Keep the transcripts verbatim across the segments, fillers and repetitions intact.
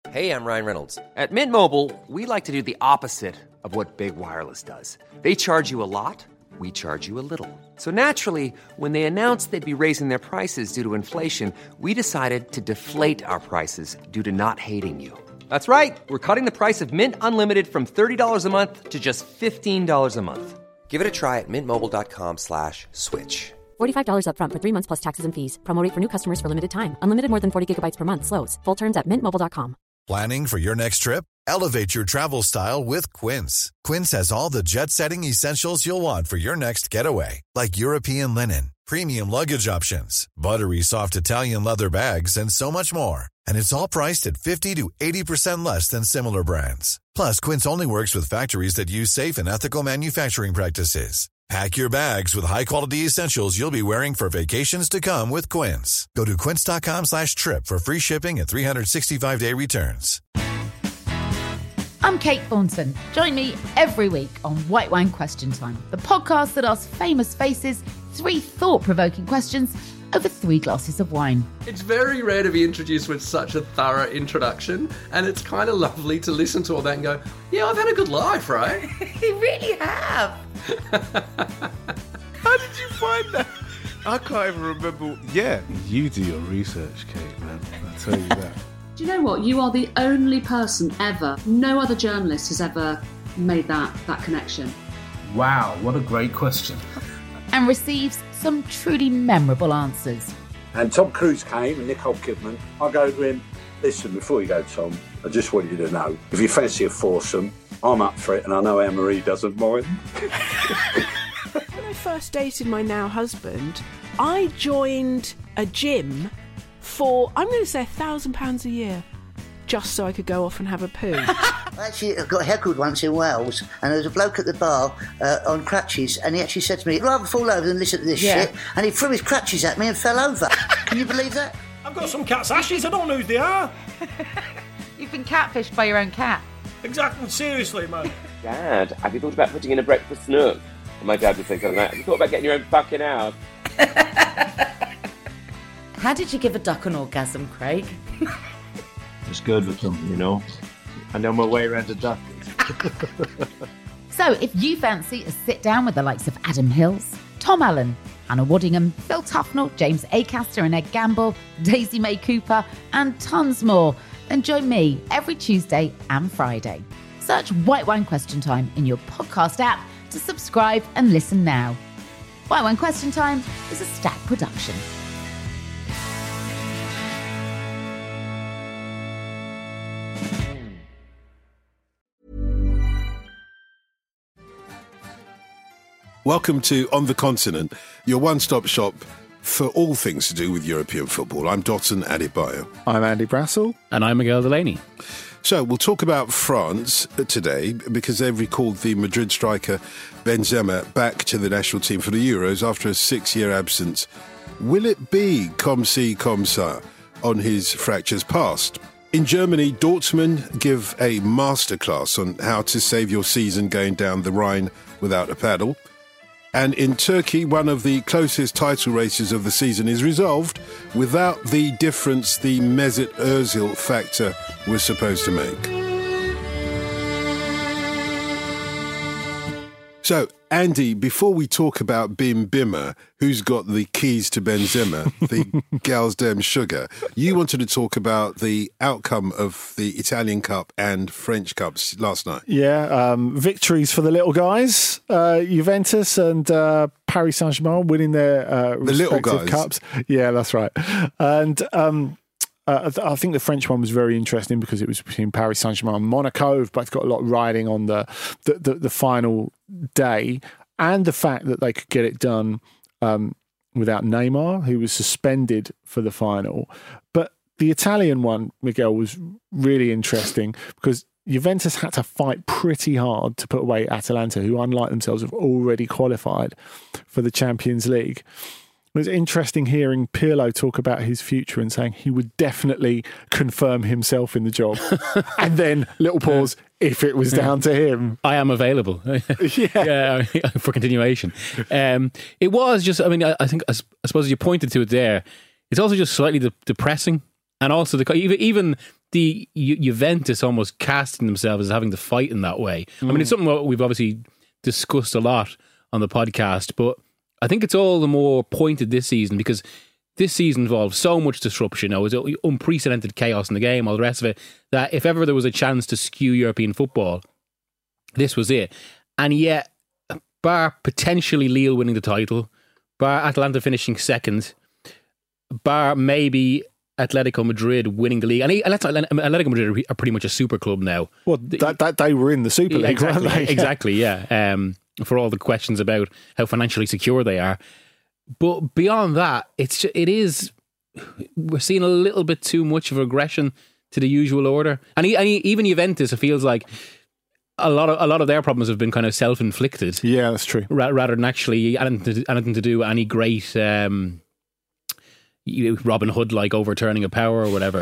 Hey, I'm Ryan Reynolds. At Mint Mobile, we like to do the opposite of what Big Wireless does. They charge you a lot, we charge you a little. So naturally, when they announced they'd be raising their prices due to inflation, we decided to deflate our prices due to not hating you. That's right. We're cutting the price of Mint Unlimited from thirty dollars a month to just fifteen dollars a month. Give it a try at mintmobile.com slash switch. forty-five dollars up front for three months plus taxes and fees. Promo rate for new customers for limited time. Unlimited more than forty gigabytes per month. Slows full terms at mint mobile dot com. Planning for your next trip? Elevate your travel style with Quince. Quince has all the jet-setting essentials you'll want for your next getaway, like European linen, premium luggage options, buttery soft Italian leather bags, and so much more. And it's all priced at fifty to eighty percent less than similar brands. Plus, Quince only works with factories that use safe and ethical manufacturing practices. Pack your bags with high-quality essentials you'll be wearing for vacations to come with Quince. Go to quince.com slash trip for free shipping and three sixty-five day returns. I'm Kate Thornton. Join me every week on White Wine Question Time, the podcast that asks famous faces three thought-provoking questions over three glasses of wine. It's very rare to be introduced with such a thorough introduction, and it's kind of lovely to listen to all that and go, yeah, I've had a good life, right? You really have. How did you find that? I can't even remember. Yeah, you do your research, Kate, man. I'll tell you that. Do you know what? You are the only person ever, no other journalist has ever made that, that connection. Wow, what a great question. And receives some truly memorable answers. And Tom Cruise came and Nicole Kidman. I go to him, listen, before you go, Tom, I just want you to know, if you fancy a foursome, I'm up for it, and I know Anne-Marie doesn't mind. When I first dated my now husband, I joined a gym for, I'm going to say, a thousand pounds a year, just so I could go off and have a poo. I actually got heckled once in Wales, and there was a bloke at the bar uh, on crutches, and he actually said to me, I'd rather fall over than listen to this yeah. shit, and he threw his crutches at me and fell over. Can you believe that? I've got some cat's ashes, I don't know who they are. You've been catfished by your own cat. Exactly, seriously, man. Dad, have you thought about putting in a breakfast nook? And my dad would say something like, have you thought about getting your own fucking house? How did you give a duck an orgasm, Craig? It's good with them, you know. I know my way around a duck. So, if you fancy a sit down with the likes of Adam Hills, Tom Allen, Anna Waddingham, Phil Tufnell, James Acaster and Ed Gamble, Daisy May Cooper, and tons more, then join me every Tuesday and Friday. Search White Wine Question Time in your podcast app to subscribe and listen now. White Wine Question Time is a Stack production. Welcome to On the Continent, your one-stop shop for all things to do with European football. I'm Dotun Adebayo. I'm Andy Brassel. And I'm Miguel Delaney. So we'll talk about France today because they've recalled the Madrid striker Benzema back to the national team for the Euros after a six-year absence. Will it be comme ci, comme ça on his fractures past? In Germany, Dortmund give a masterclass on how to save your season going down the Rhine without a paddle. And in Turkey, one of the closest title races of the season is resolved without the difference the Mesut Ozil factor was supposed to make. So, Andy, before we talk about Bim Bimmer, who's got the keys to Benzema, the gal's damn sugar, you wanted to talk about the outcome of the Italian Cup and French Cups last night. Yeah, um, victories for the little guys, uh, Juventus and uh, Paris Saint-Germain winning their uh, the respective little guys. cups. Yeah, that's right. And um, uh, I think the French one was very interesting because it was between Paris Saint-Germain and Monaco. Both got a lot riding on the the, the, the final day, and the fact that they could get it done um, without Neymar, who was suspended for the final. But the Italian one, Miguel, was really interesting because Juventus had to fight pretty hard to put away Atalanta, who, unlike themselves, have already qualified for the Champions League. It was interesting hearing Pirlo talk about his future and saying he would definitely confirm himself in the job. And then, little pause, if it was down to him. I am available yeah. yeah, for continuation. Um, it was just, I mean, I, I think, I, I suppose you pointed to it there. It's also just slightly de- depressing. And also, the even, even the Ju- Juventus almost casting themselves as having to fight in that way. Mm. I mean, it's something that we've obviously discussed a lot on the podcast, but I think it's all the more pointed this season because this season involved so much disruption. It was unprecedented chaos in the game, all the rest of it, that if ever there was a chance to skew European football, this was it. And yet, bar potentially Lille winning the title, bar Atalanta finishing second, bar maybe Atletico Madrid winning the league. And Atletico Madrid are pretty much a super club now. Well, that, that they were in the Super League, exactly, weren't they? Exactly, yeah. Um, for all the questions about how financially secure they are. But beyond that, it's just, it is, we're seeing a little bit too much of regression to the usual order. And, he, and he, even Juventus, it feels like a lot of a lot of their problems have been kind of self-inflicted. Yeah, that's true. Ra- rather than actually anything to, anything to do with any great um, Robin Hood-like overturning of power or whatever.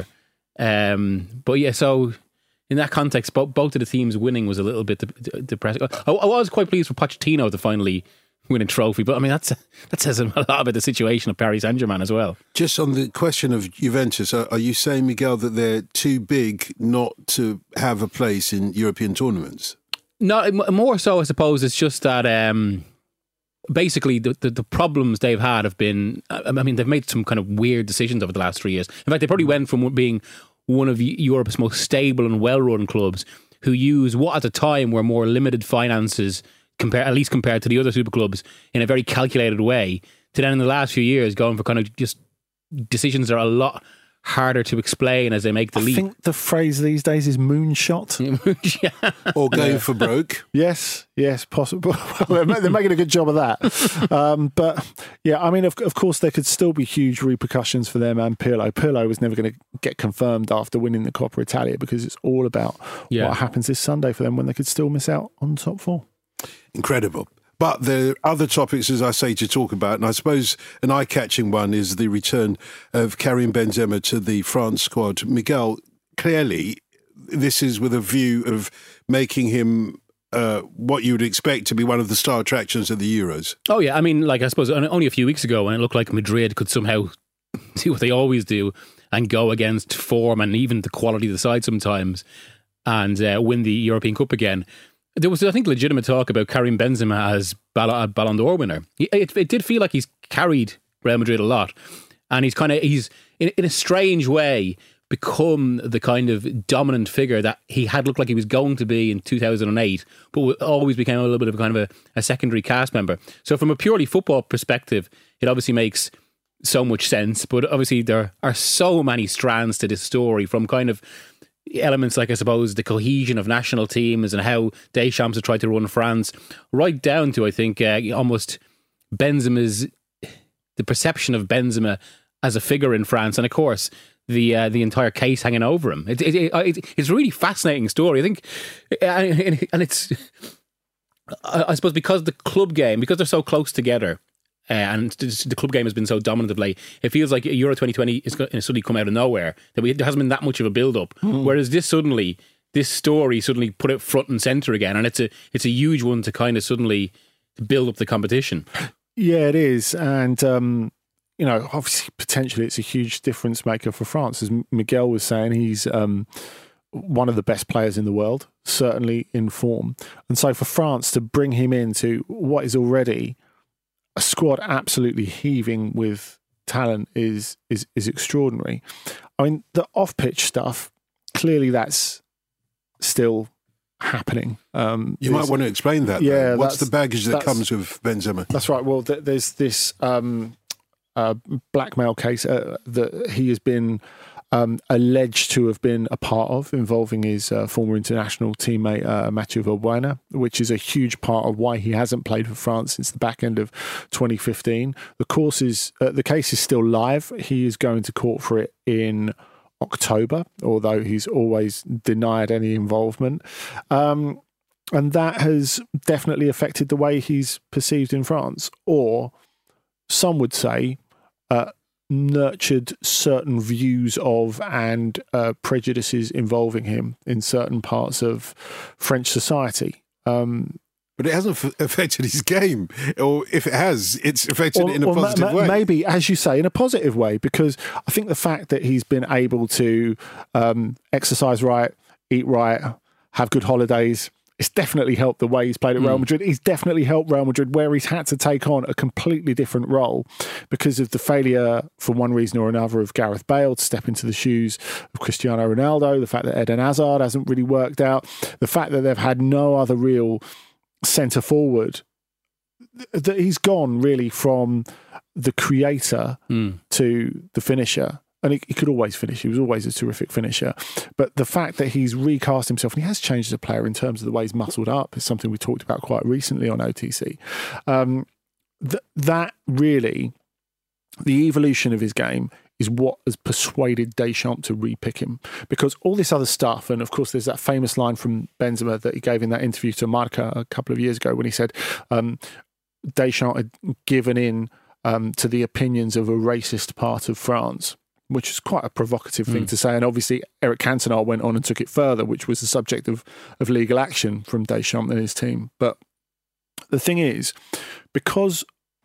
Um, but yeah, so in that context, both, both of the teams winning was a little bit de- de- depressing. I, I was quite pleased for Pochettino to finally win a trophy, but I mean that's that says a lot about the situation of Paris Saint-Germain as well. Just on the question of Juventus, are, are you saying, Miguel, that they're too big not to have a place in European tournaments? No, more so I suppose it's just that um, basically the, the, the problems they've had have been, I mean they've made some kind of weird decisions over the last three years. In fact, they probably went from being one of Europe's most stable and well-run clubs who use what at the time were more limited finances, compare at least compared to the other super clubs, in a very calculated way, to then in the last few years going for kind of just decisions that are a lot harder to explain as they make the I leap. I think the phrase these days is moonshot. yeah. Or going yeah. for broke. Yes, yes, possible. they're, they're making a good job of that. Um, but yeah, I mean, of, of course, there could still be huge repercussions for them and Pirlo. Pirlo was never going to get confirmed after winning the Coppa Italia because it's all about yeah. what happens this Sunday for them when they could still miss out on the top four. Incredible. But there are other topics, as I say, to talk about. And I suppose an eye-catching one is the return of Karim Benzema to the France squad. Miguel, clearly, this is with a view of making him uh, what you would expect to be one of the star attractions of the Euros. Oh, yeah. I mean, like, I suppose only a few weeks ago when it looked like Madrid could somehow do what they always do and go against form and even the quality of the side sometimes and uh, win the European Cup again. There was, I think, legitimate talk about Karim Benzema as Ballon, Ballon d'Or winner. It, it did feel like he's carried Real Madrid a lot, and he's kind of he's in, in a strange way become the kind of dominant figure that he had looked like he was going to be in two thousand eight, but always became a little bit of a kind of a, a secondary cast member. So, from a purely football perspective, it obviously makes so much sense. But obviously, there are so many strands to this story, from kind of elements like, I suppose, the cohesion of national teams and how Deschamps have tried to run France, right down to, I think, uh, almost Benzema's, the perception of Benzema as a figure in France, and of course the uh, the entire case hanging over him. It, it, it, it's a really fascinating story, I think, and it's, I suppose, because the club game, because they're so close together, Uh, and the club game has been so dominant of late, it feels like Euro twenty twenty is going to suddenly come out of nowhere. That we, there hasn't been that much of a build-up. Mm. Whereas this suddenly, this story suddenly put it front and centre again, and it's a it's a huge one to kind of suddenly build up the competition. Yeah, it is, and um, you know, obviously, potentially, it's a huge difference maker for France. As Miguel was saying, he's um, one of the best players in the world, certainly in form, and so for France to bring him into what is already a squad absolutely heaving with talent is is is extraordinary. I mean, the off-pitch stuff, clearly that's still happening. Um, you might want to explain that. Yeah, though. What's the baggage that comes with Benzema? That's right. Well, th- there's this um, uh, blackmail case uh, that he has been Um, alleged to have been a part of, involving his uh, former international teammate uh, Mathieu Valbuena, which is a huge part of why he hasn't played for France since the back end of twenty fifteen. The course is uh, the case is still live. He is going to court for it in October, although he's always denied any involvement, um, and that has definitely affected the way he's perceived in France, or some would say Uh, nurtured certain views of and uh, prejudices involving him in certain parts of French society. Um, But it hasn't f- affected his game. Or if it has, it's affected Or- it in a or ma- positive ma- way. Maybe, as you say, in a positive way, because I think the fact that he's been able to um, exercise right, eat right, have good holidays, it's definitely helped the way he's played at Real Mm. Madrid. He's definitely helped Real Madrid where he's had to take on a completely different role because of the failure, for one reason or another, of Gareth Bale to step into the shoes of Cristiano Ronaldo, the fact that Eden Hazard hasn't really worked out, the fact that they've had no other real centre forward, that he's gone really from the creator Mm. to the finisher. And he, he could always finish. He was always a terrific finisher. But the fact that he's recast himself and he has changed as a player in terms of the way he's muscled up is something we talked about quite recently on O T C. Um, th- that really, the evolution of his game is what has persuaded Deschamps to re-pick him. Because all this other stuff, and of course there's that famous line from Benzema that he gave in that interview to Marca a couple of years ago when he said um, Deschamps had given in um, to the opinions of a racist part of France, which is quite a provocative thing Mm. to say. And obviously Eric Cantona went on and took it further, which was the subject of, of legal action from Deschamps and his team. But the thing is, because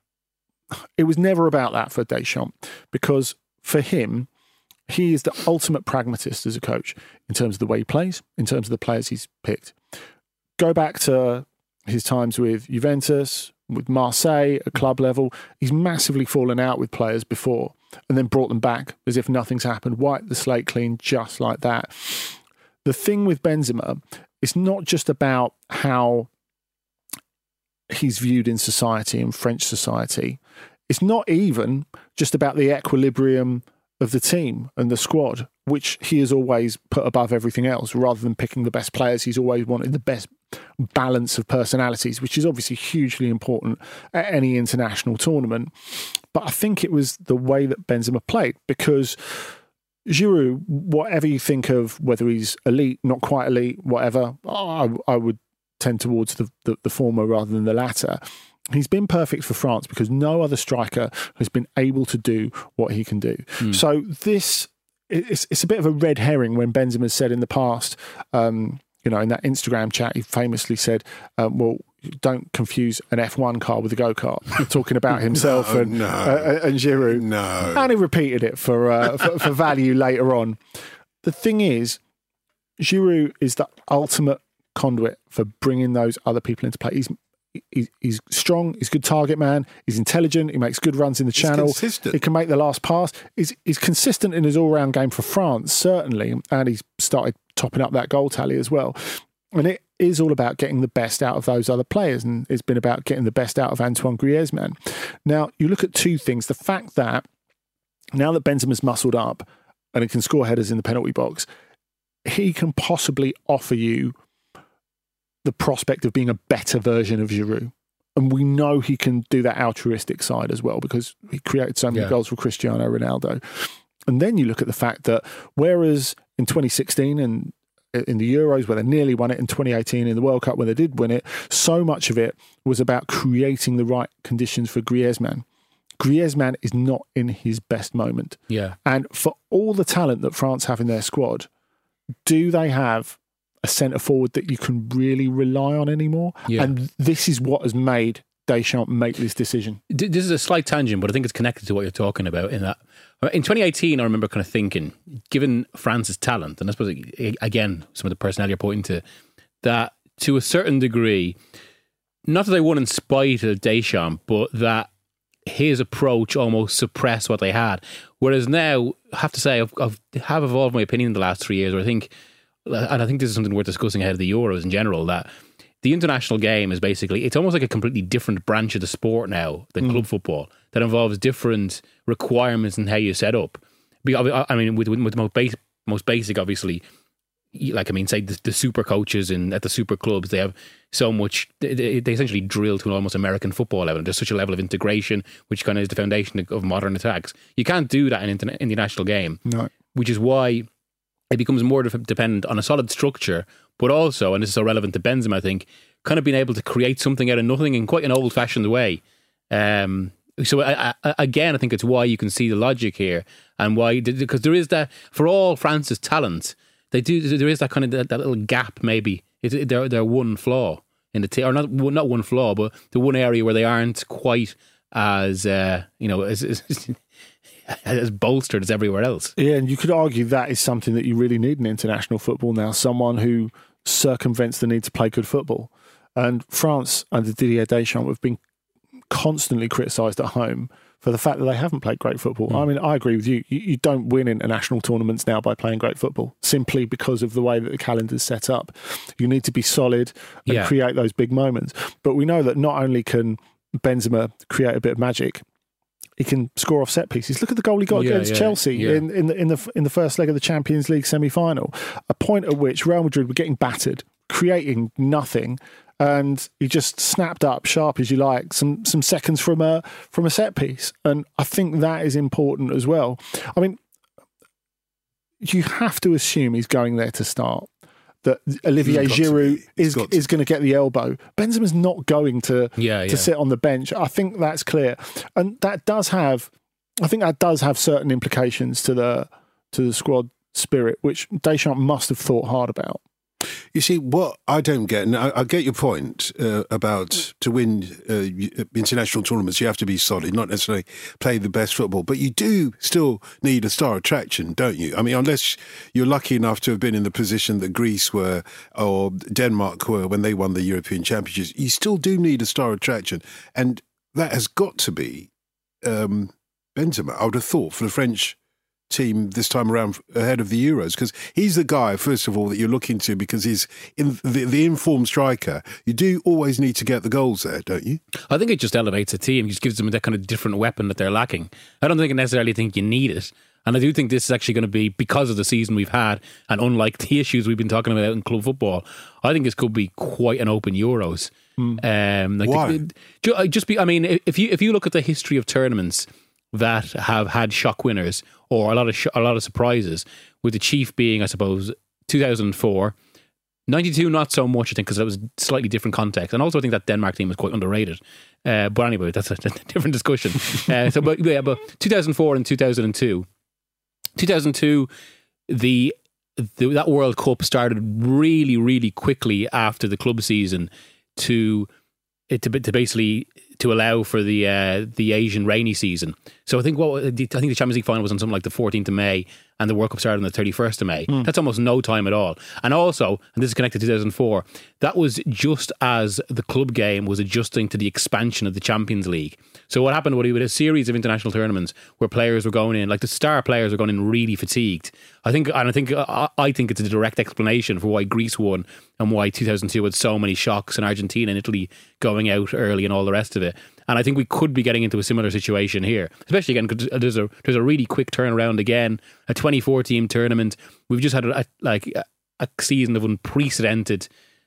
it was never about that for Deschamps, because for him, he is the ultimate pragmatist as a coach in terms of the way he plays, in terms of the players he's picked. Go back to his times with Juventus, with Marseille at club level. He's massively fallen out with players before and then brought them back as if nothing's happened, wiped the slate clean just like that. The thing with Benzema, it's not just about how he's viewed in society, in French society. It's not even just about the equilibrium of the team and the squad, which he has always put above everything else. Rather than picking the best players, he's always wanted the best balance of personalities, which is obviously hugely important at any international tournament. But I think it was the way that Benzema played, because Giroud, whatever you think of whether he's elite, not quite elite, whatever, I, I would tend towards the, the, the former rather than the latter. He's been perfect for France because no other striker has been able to do what he can do. Mm. So this, it's, it's a bit of a red herring when Benzema said in the past, um, you know, in that Instagram chat, he famously said, um, well, don't confuse an F one car with a go-kart, talking about himself No, and, no. uh, and Giroud. No. And he repeated it for, uh, for, for value later on. The thing is, Giroud is the ultimate conduit for bringing those other people into play. He's He's, he's strong, he's a good target man, he's intelligent, he makes good runs in the channel. consistent. He can make the last pass. He's, he's consistent in his all-round game for France, certainly, and he's started topping up that goal tally as well. And it is all about getting the best out of those other players, and it's been about getting the best out of Antoine Griezmann. Now, you look at two things. The fact that now that Benzema's muscled up and he can score headers in the penalty box, he can possibly offer you the prospect of being a better version of Giroud. And we know he can do that altruistic side as well because he created so many Yeah. goals for Cristiano Ronaldo. And then you look at the fact that whereas in twenty sixteen and in the Euros where they nearly won it, in twenty eighteen in the World Cup when they did win it, so much of it was about creating the right conditions for Griezmann. Griezmann is not in his best moment. Yeah. And for all the talent that France have in their squad, do they have a centre forward that you can really rely on anymore? Yeah. And this is what has made Deschamps make this decision. D- This is a slight tangent, but I think it's connected to what you're talking about. In that, in twenty eighteen, I remember kind of thinking, given France's talent, and I suppose again some of the personnel you're pointing to, that to a certain degree, not that they won in spite of Deschamps, but that his approach almost suppressed what they had. Whereas now, I have to say, I've, I've have evolved my opinion in the last three years. Where I think, and I think this is something worth discussing ahead of the Euros in general, that the international game is basically, it's almost like a completely different branch of the sport now than Mm. club football that involves different requirements in how you set up. Because, I mean, with, with the most basic, most basic, obviously, like, I mean, say the, the super coaches in at the super clubs, they have so much, they, they essentially drill to an almost American football level. There's such a level of integration, which kind of is the foundation of modern attacks. You can't do that in, interna- in the national game. No. Which is why it becomes more de- dependent on a solid structure, but also, and this is so relevant to Benzema, I think, kind of being able to create something out of nothing in quite an old-fashioned way. Um, so I, I, again, I think it's why you can see the logic here, and why, because there is that, for all France's talent, they do, there is that kind of that, that little gap maybe. It's their their one flaw. in the team, or not not one flaw, but the one area where they aren't quite as uh, you know as, as as bolstered as everywhere else. Yeah, and you could argue that is something that you really need in international football now. Someone who circumvents the need to play good football. And France under Didier Deschamps have been constantly criticised at home for the fact that they haven't played great football. Mm. I mean, I agree with you. you. You don't win international tournaments now by playing great football, simply because of the way that the calendar's set up. You need to be solid and Yeah. create those big moments. But we know that not only can Benzema create a bit of magic, he can score off set pieces. Look at the goal he got Yeah, against yeah, Chelsea yeah. in, in, the, in, the, in the first leg of the Champions League semi-final, a point at which Real Madrid were getting battered, creating nothing, and he just snapped up, sharp as you like, some some seconds from a from a set piece. And I think that is important as well. I mean, you have to assume he's going there to start. That Olivier He's got to Giroud be. He's is got to. is going to get the elbow. Benzema's not going to Yeah, to yeah. sit on the bench. I think that's clear, and that does have, I think that does have certain implications to the to the squad spirit, which Deschamps must have thought hard about. You see, what I don't get, and I, I get your point uh, about to win uh, international tournaments, you have to be solid, not necessarily play the best football, but you do still need a star attraction, don't you? I mean, unless you're lucky enough to have been in the position that Greece were or Denmark were when they won the European Championships, you still do need a star attraction. And that has got to be um, Benzema, I would have thought, for the French team this time around ahead of the Euros, because he's the guy, first of all, that you're looking to, because he's in the, the informed striker. You do always need to get the goals there, don't you? I think it just elevates a team. It just gives them that kind of different weapon that they're lacking. I don't think I necessarily think you need it. And I do think this is actually going to be, because of the season we've had, and unlike the issues we've been talking about in club football, I think this could be quite an open Euros. Mm. Um, like Why? the- ju- just be, I mean, if you if you look at the history of tournaments that have had shock winners or a lot of sh- a lot of surprises, with the chief being, I suppose, two thousand four. ninety-two, not so much, I think, because that was a slightly different context. And also, I think that Denmark team was quite underrated. Uh, but anyway, that's a, that's a different discussion. uh, so, but yeah, but two thousand four and two thousand two. two thousand two, the, the that World Cup started really, really quickly after the club season to to, to basically to allow for the uh, the Asian rainy season. So I think what I think the Champions League final was on something like the fourteenth of May, and the World Cup started on the thirty-first of May. Mm. That's almost no time at all. And also, and this is connected to two thousand four, that was just as the club game was adjusting to the expansion of the Champions League. So what happened was we had a series of international tournaments where players were going in, like the star players were going in really fatigued. I think, and I think, I, I think it's a direct explanation for why Greece won and why two thousand two had so many shocks, and Argentina and Italy going out early and all the rest of it. And I think we could be getting into a similar situation here, especially again because there's a there's a really quick turnaround again. A twenty-four team tournament. We've just had a, like a, a season of unprecedented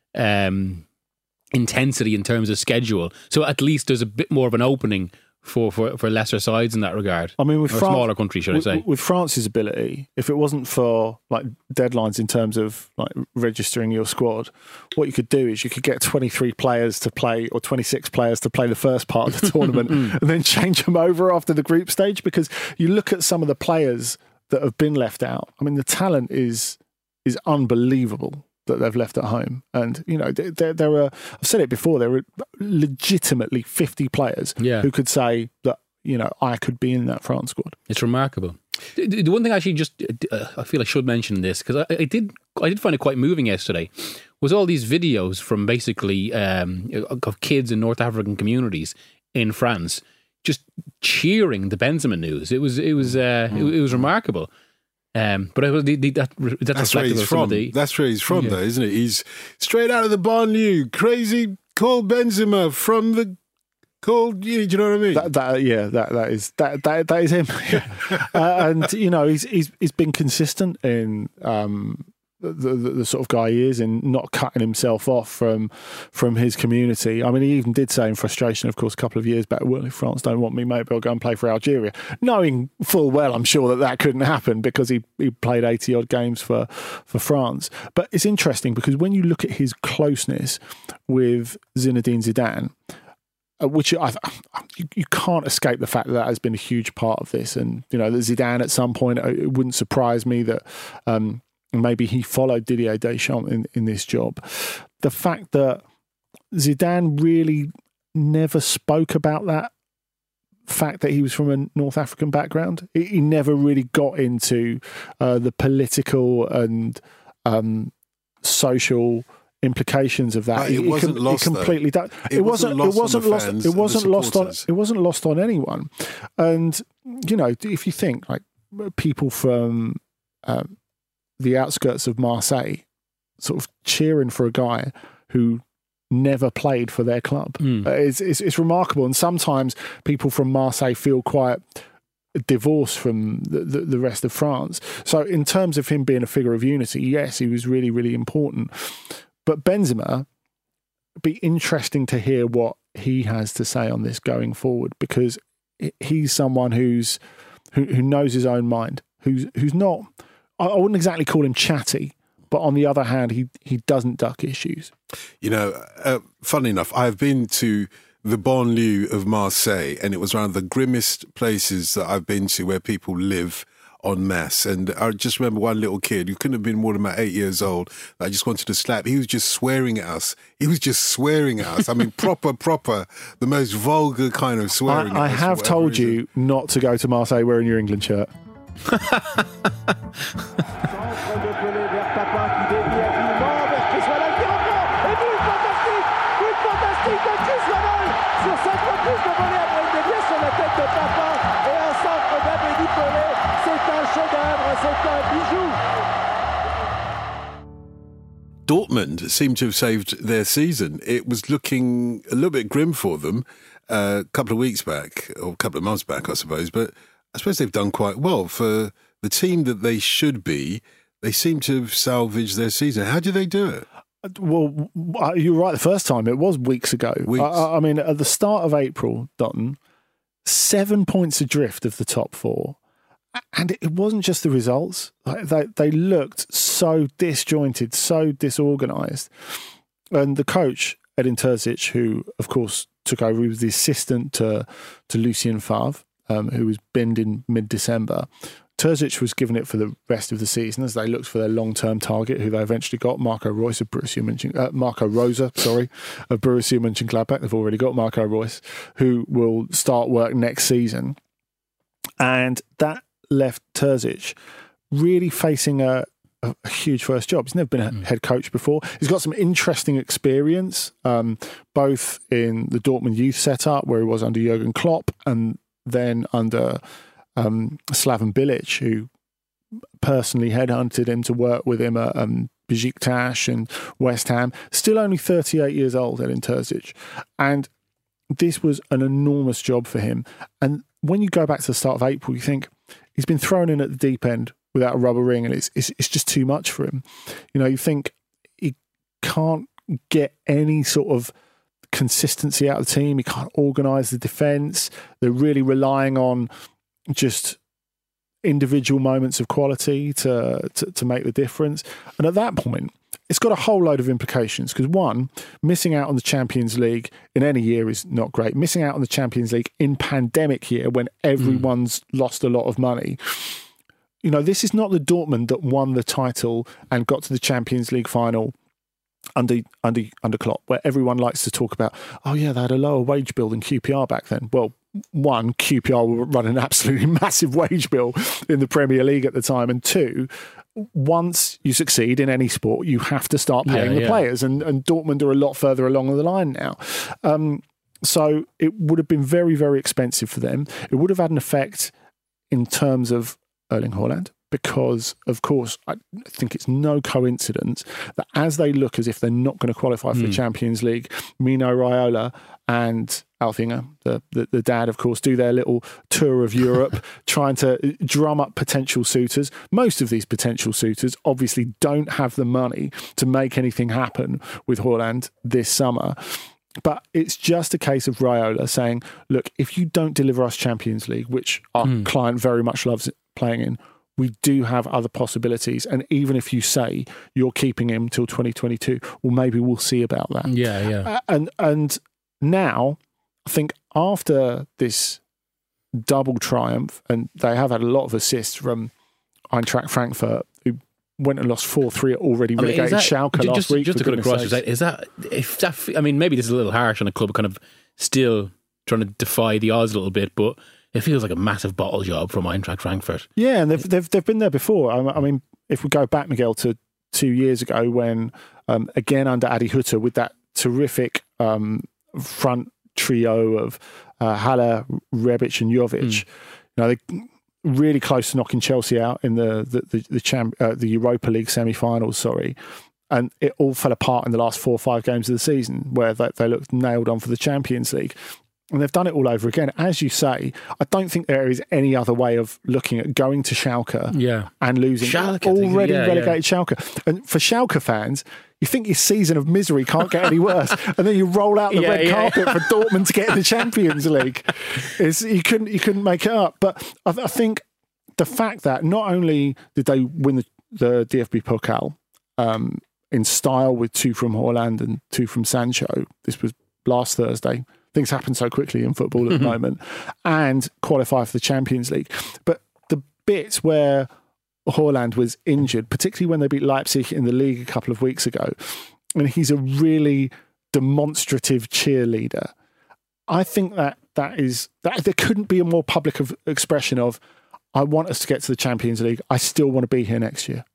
um, intensity in terms of schedule. So at least there's a bit more of an opening for, for, for lesser sides in that regard. I mean, with or Fran- smaller countries, should with, I say? with France's ability, if it wasn't for like deadlines in terms of like registering your squad, what you could do is you could get twenty-three players to play or twenty-six players to play the first part of the tournament and then change them over after the group stage, because you look at some of the players that have been left out. I mean, the talent is is unbelievable that they've left at home. And, you know, there, there are, I've said it before, there are legitimately fifty players Yeah. who could say that, you know, I could be in that France squad. It's remarkable. The, the one thing I actually just, uh, I feel I should mention this, because I, I did I did find it quite moving yesterday, was all these videos from basically um, of kids in North African communities in France just cheering the Benzema news. It was it was uh, it, it was remarkable. Um, but I, the, the, that, that's, That's where reflective he's of some of from. the, That's where he's from, Yeah. though, isn't it? He's straight out of the banlieue. Crazy, call Benzema from the called. Do you know what I mean? That, that yeah, that that is that that that is him. uh, and you know, he's he's he's been consistent in um, the, the the sort of guy he is in not cutting himself off from from his community. I mean, he even did say in frustration, of course, a couple of years back, well, if France don't want me, maybe I'll go and play for Algeria, knowing full well, I'm sure that that couldn't happen because he he played eighty odd games for for France. But it's interesting because when you look at his closeness with Zinedine Zidane, Uh, which I, you, you can't escape the fact that that has been a huge part of this. And, you know, that Zidane at some point, it wouldn't surprise me that um, maybe he followed Didier Deschamps in, in this job. The fact that Zidane really never spoke about that fact that he was from a North African background. He, he never really got into uh, the political and um, social implications of that. But it He- wasn't he, lost, He completely though. don't- It It wasn't wasn't. It lost on wasn't the lost. fans It and the wasn't lost on. supporters. It wasn't lost on anyone. And you know, if you think like people from um, the outskirts of Marseille, sort of cheering for a guy who never played for their club, Mm. uh, it's, it's it's remarkable. And sometimes people from Marseille feel quite divorced from the, the, the rest of France. So in terms of him being a figure of unity, yes, he was really, really important. But Benzema, it'd be interesting to hear what he has to say on this going forward, because he- he's someone who's who, who knows his own mind, who's who's not, I I wouldn't exactly call him chatty, but on the other hand, he, he doesn't duck issues. You know, uh, funny enough, I've been to the banlieue of Marseille, and it was one of the grimmest places that I've been to where people live en masse. And I just remember one little kid who couldn't have been more than about eight years old that I just wanted to slap. He was just swearing at us. He was just swearing at us. I mean, proper, proper, the most vulgar kind of swearing I, I at us. have whatever told it is. you not to go to Marseille wearing your England shirt. Dortmund seemed to have saved their season. It was looking a little bit grim for them uh, a couple of weeks back, or a couple of months back, I suppose. But I suppose they've done quite well. For the team that they should be, they seem to have salvaged their season. How do they do it? Well, you were right the first time. It was weeks ago. Weeks. I, I mean, at the start of April, Dotton, seven points adrift of the top four. And it wasn't just the results. Like, They, they looked so disjointed, so disorganised. And the coach, Edin Terzic, who, of course, took over, he was the assistant to, to Lucien Favre, um, who was binned in mid-December. Terzic was given it for the rest of the season as they looked for their long-term target, who they eventually got, Marco Reus of Borussia Mönchen, uh, Marco Rosa, sorry, of Borussia Mönchengladbach. They've already got Marco Reus, who will start work next season. And that left Terzic really facing a, a, a huge first job. He's never been a mm. head coach before. He's got some interesting experience, um, both in the Dortmund youth setup, where he was under Jurgen Klopp, and then under um, Slaven Bilic, who personally headhunted him to work with him at um, Besiktas and West Ham. Still only thirty-eight years old, Edin Terzic. And this was an enormous job for him. And when you go back to the start of April, you think, he's been thrown in at the deep end without a rubber ring, and it's, it's it's just too much for him. You know, you think he can't get any sort of consistency out of the team. He can't organise the defence. They're really relying on just individual moments of quality to, to to make the difference. And at that point, it's got a whole load of implications, because one, missing out on the Champions League in any year is not great. Missing out on the Champions League in pandemic year, when everyone's mm. lost a lot of money. You know, this is not the Dortmund that won the title and got to the Champions League final under under under Klopp, where everyone likes to talk about, oh yeah, they had a lower wage bill than Q P R back then. Well, one, Q P R were running an absolutely massive wage bill in the Premier League at the time, and two, once you succeed in any sport, you have to start paying yeah, the yeah. players, and, and Dortmund are a lot further along the line now. Um, so it would have been very, very expensive for them. It would have had an effect in terms of Erling Haaland, because, of course, I think it's no coincidence that as they look as if they're not going to qualify for Mm. the Champions League, Mino Raiola and Alfinger, the, the, the dad, of course, do their little tour of Europe, trying to drum up potential suitors. Most of these potential suitors obviously don't have the money to make anything happen with Haaland this summer. But it's just a case of Raiola saying, look, if you don't deliver us Champions League, which our Mm. client very much loves playing in, we do have other possibilities. And even if you say you're keeping him till twenty twenty-two, well, maybe we'll see about that. Yeah, yeah. Uh, and and now, I think after this double triumph, and they have had a lot of assists from Eintracht Frankfurt, who went and lost four three at already I mean, relegated is that- Schalke ju- last just, week. Just for to cut goodness across, sakes. is that if that? I mean, maybe this is a little harsh on a club kind of still trying to defy the odds a little bit, but it feels like a massive bottle job from Eintracht Frankfurt. Yeah, and they've they've they've been there before. I, I mean, if we go back, Miguel, to two years ago when um, again under Adi Hutter with that terrific um, front trio of uh, Haller, Rebic, and Jovic, mm. you know, they really close to knocking Chelsea out in the the the, the, champ, uh, the Europa League semi-finals. Sorry. And it all fell apart in the last four or five games of the season where they, they looked nailed on for the Champions League. And they've done it all over again. As you say, I don't think there is any other way of looking at going to Schalke yeah. and losing. Schalke, already yeah, relegated yeah. Schalke. And for Schalke fans, you think your season of misery can't get any worse. And then you roll out the Yeah, red yeah. carpet for Dortmund to get in the Champions League. It's, you couldn't you couldn't make it up. But I, I think the fact that not only did they win the, the D F B Pokal um, in style with two from Haaland and two from Sancho, this was last Thursday. Things happen so quickly in football at the moment, and qualify for the Champions League. But the bits where Haaland was injured, particularly when they beat Leipzig in the league a couple of weeks ago, and he's a really demonstrative cheerleader. I think that that is that there couldn't be a more public of expression of, I want us to get to the Champions League. I still want to be here next year.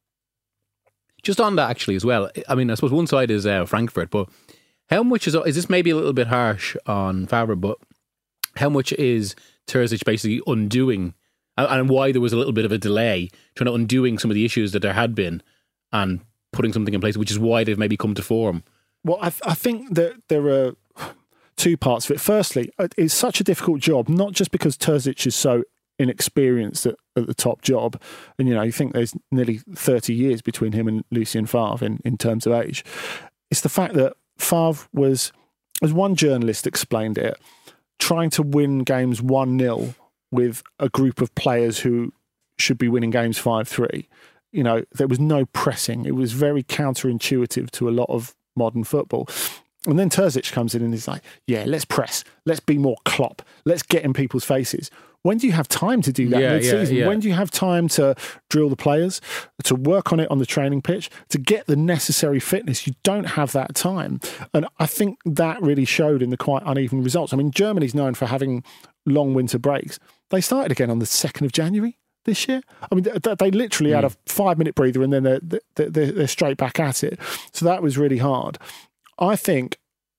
Just on that, actually, as well. I mean, I suppose one side is uh, Frankfurt, but how much is is this maybe a little bit harsh on Favre? But how much is Terzic basically undoing, and, and why there was a little bit of a delay, trying to undoing some of the issues that there had been, and putting something in place, which is why they've maybe come to form. Well, I, I think that there are two parts of it. Firstly, it's such a difficult job, not just because Terzic is so inexperienced at, at the top job, and you know, you think there's nearly thirty years between him and Lucien Favre in, in terms of age. It's the fact that Favre was, as one journalist explained it, trying to win games one nil with a group of players who should be winning games five three. You know, there was no pressing. It was very counterintuitive to a lot of modern football. And then Terzic comes in and is like, yeah, let's press. Let's be more Klopp. Let's get in people's faces. When do you have time to do that Yeah, mid-season? yeah, yeah. When do you have time to drill the players, to work on it on the training pitch, to get the necessary fitness? You don't have that time. And I think that really showed in the quite uneven results. I mean, Germany's known for having long winter breaks. They started again on the second of January this year. I mean, they, they literally mm. had a five-minute breather and then they're, they're, they're straight back at it. So that was really hard. I think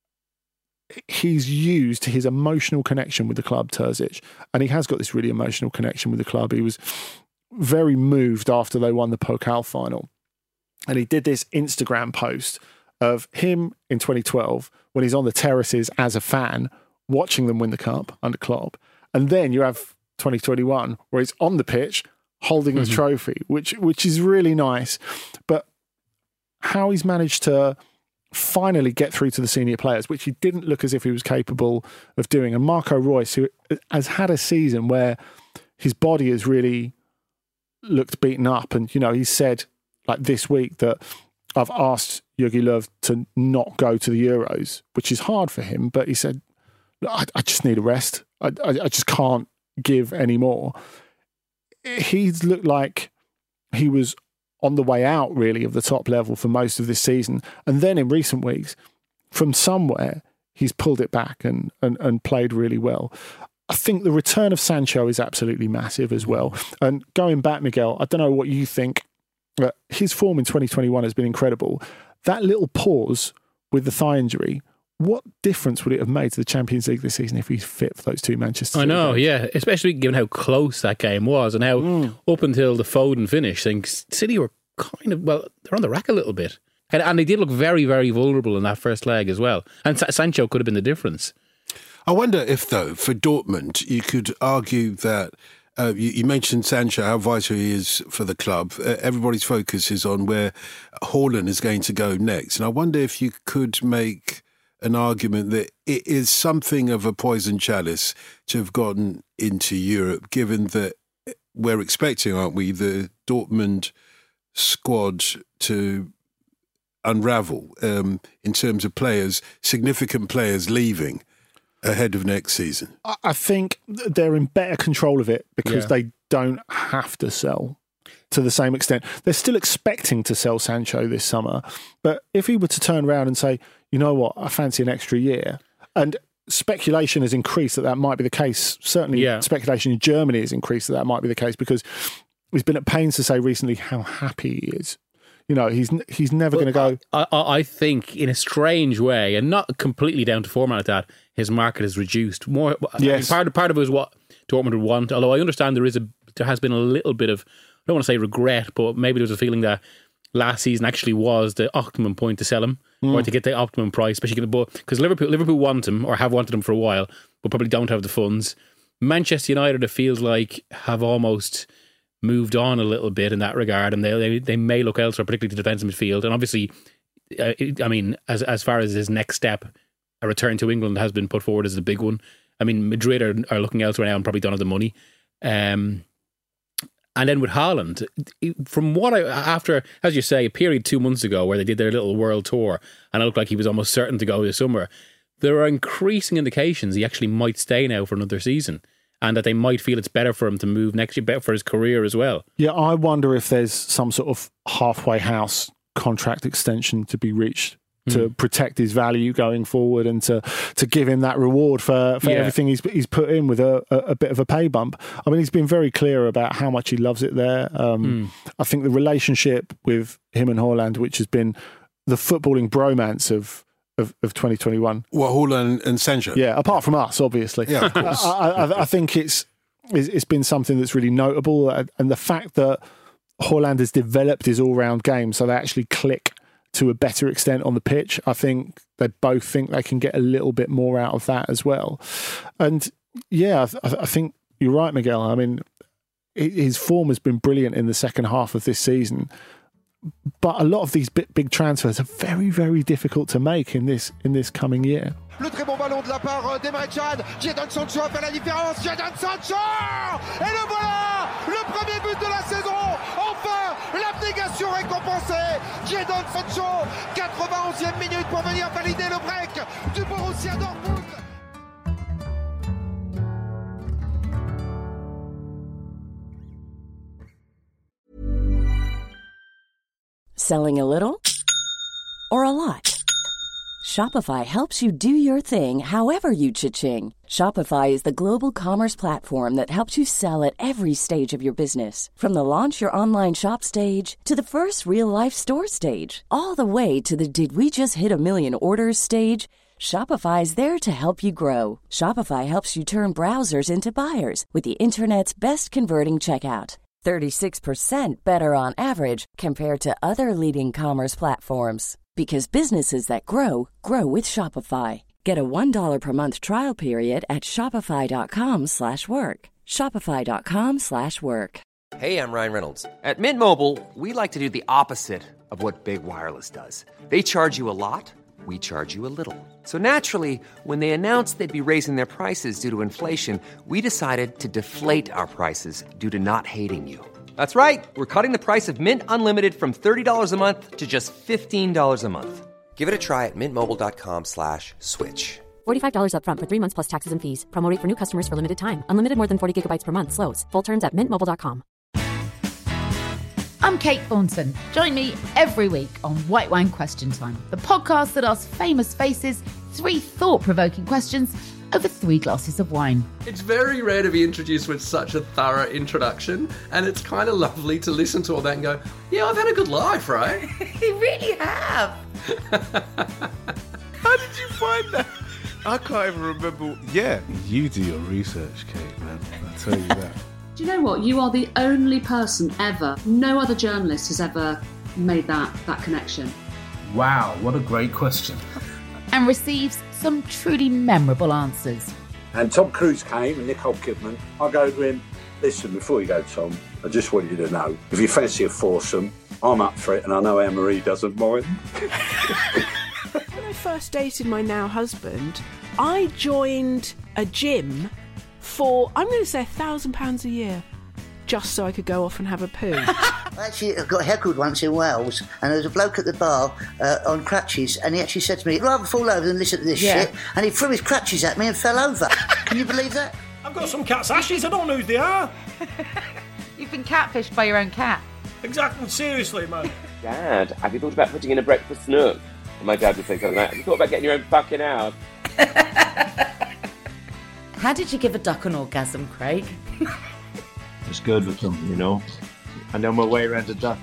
he's used his emotional connection with the club, Terzic, and he has got this really emotional connection with the club. He was very moved after they won the Pokal final. And he did this Instagram post of him in twenty twelve when he's on the terraces as a fan, watching them win the cup under Klopp. And then you have twenty twenty-one where he's on the pitch holding mm-hmm. the trophy, which which is really nice. But how he's managed to finally get through to the senior players, which he didn't look as if he was capable of doing. And Marco Reus, who has had a season where his body has really looked beaten up. And, you know, he said like this week that I've asked Jogi Löw to not go to the Euros, which is hard for him. But he said, I, I just need a rest. I, I, I just can't give any more. He's looked like he was on the way out, really, of the top level for most of this season. And then in recent weeks, from somewhere, he's pulled it back and, and, and played really well. I think the return of Sancho is absolutely massive as well. And going back, Miguel, I don't know what you think. Uh, his form in twenty twenty-one has been incredible. That little pause with the thigh injury, what difference would it have made to the Champions League this season if he's fit for those two Manchester City I know, games? yeah. Especially given how close that game was and how mm. up until the Foden finish, I think City were kind of, well, they're on the rack a little bit. And, and they did look very, very vulnerable in that first leg as well. And Sa- Sancho could have been the difference. I wonder if, though, for Dortmund, you could argue that uh, you, you mentioned Sancho, how vital he is for the club. Uh, everybody's focus is on where Haaland is going to go next. And I wonder if you could make an argument that it is something of a poison chalice to have gotten into Europe, given that we're expecting, aren't we, the Dortmund squad to unravel um, in terms of players, significant players leaving ahead of next season. I think they're in better control of it because Yeah. they don't have to sell. to the same extent. They're still expecting to sell Sancho this summer. But if he were to turn around and say, you know what, I fancy an extra year, and speculation has increased that that might be the case. Certainly yeah. speculation in Germany has increased that that might be the case, because he's been at pains to say recently how happy he is. You know, he's he's never going to go... I, I, I think in a strange way, and not completely down to format like that, his market has reduced. More. Yes. I mean, part, of, part of it is what Dortmund would want, although I understand there is a there has been a little bit of, I don't want to say regret, but maybe there was a feeling that last season actually was the optimum point to sell him, mm. or to get the optimum price, especially because Liverpool Liverpool want him, or have wanted him for a while, but probably don't have the funds. Manchester United, it feels like, have almost moved on a little bit in that regard, and they they, they may look elsewhere, particularly to defensive midfield. And obviously, uh, I mean, as as far as his next step, a return to England has been put forward as a big one. I mean, Madrid are, are looking elsewhere now and probably don't have the money. Um, and then with Haaland, from what I, after, as you say, a period two months ago where they did their little world tour and it looked like he was almost certain to go this summer, there are increasing indications he actually might stay now for another season, and that they might feel it's better for him to move next year, better for his career as well. Yeah, I wonder if there's some sort of halfway house contract extension to be reached to mm. protect his value going forward, and to to give him that reward for, for yeah. everything he's he's put in with a, a, a bit of a pay bump. I mean, he's been very clear about how much he loves it there. Um, mm. I think the relationship with him and Haaland, which has been the footballing bromance of Of, of twenty twenty-one. What, Haaland and Sancho? Yeah, apart from us, obviously. Yeah, of course. I, I, I think it's it's been something that's really notable, and the fact that Haaland has developed his all-round game so they actually click to a better extent on the pitch. I think they both think they can get a little bit more out of that as well. And yeah, I, I think you're right, Miguel. I mean, his form has been brilliant in the second half of this season. But a lot of these big, big transfers are very, very difficult to make in this in this coming year. Le très bon ballon de la part d'Emre Can. Jadon Sancho a fait la différence. Jadon Sancho! Et le voilà! Le premier but de la saison! Enfin, l'abnégation récompensée! Jadon Sancho, quatre-vingt-onzième minute pour venir valider le break du Borussia Dortmund. Selling a little or a lot? Shopify helps you do your thing however you cha-ching. Shopify is the global commerce platform that helps you sell at every stage of your business. From the launch your online shop stage to the first real-life store stage, all the way to the did we just hit a million orders stage. Shopify is there to help you grow. Shopify helps you turn browsers into buyers with the internet's best converting checkout. thirty-six percent better on average compared to other leading commerce platforms. Because businesses that grow, grow with Shopify. Get a one dollar per month trial period at shopify.com slash work. Shopify.com slash work. Hey, I'm Ryan Reynolds. At Mint Mobile, we like to do the opposite of what Big Wireless does. They charge you a lot, we charge you a little. So naturally, when they announced they'd be raising their prices due to inflation, we decided to deflate our prices due to not hating you. That's right. We're cutting the price of Mint Unlimited from thirty dollars a month to just fifteen dollars a month. Give it a try at mintmobile.com slash switch. forty-five dollars up front for three months plus taxes and fees. Promo rate for new customers for limited time. Unlimited more than forty gigabytes per month. Slows full terms at mint mobile dot com. I'm Kate Thornton. Join me every week on White Wine Question Time, the podcast that asks famous faces three thought-provoking questions over three glasses of wine. It's very rare to be introduced with such a thorough introduction, and it's kind of lovely to listen to all that and go, yeah, I've had a good life, right? You really have. How did you find that? I can't even remember. Yeah, you do your research, Kate, man. I'll tell you that. Do you know what? You are the only person ever, no other journalist has ever made that, that connection. Wow, what a great question. And receives some truly memorable answers. And Tom Cruise came and Nicole Kidman. I go to him, listen, before you go, Tom, I just want you to know, if you fancy a foursome, I'm up for it, and I know Anne-Marie doesn't mind. When I first dated my now husband, I joined a gym for, I'm going to say, a thousand pounds a year, just so I could go off and have a poo. I actually got heckled once in Wales, and there was a bloke at the bar uh, on crutches, and he actually said to me, I'd rather fall over than listen to this Yeah. shit, and he threw his crutches at me and fell over. Can you believe that? I've got some cat's ashes, I don't know who they are. You you've been catfished by your own cat. Exactly, seriously, man. Dad, have you thought about putting in a breakfast nook? And my dad would say something like, have you thought about getting your own fucking house? How did you give a duck an orgasm, Craig? It's good with them, you know. I know my way around a duck.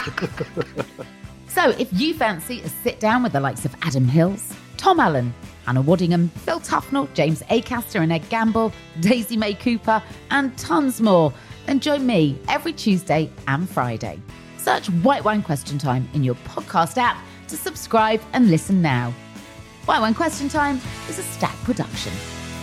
So if you fancy a sit down with the likes of Adam Hills, Tom Allen, Hannah Waddingham, Phil Tufnell, James Acaster and Ed Gamble, Daisy May Cooper and tons more, then join me every Tuesday and Friday. Search White Wine Question Time in your podcast app to subscribe and listen now. White Wine Question Time is a Stack production.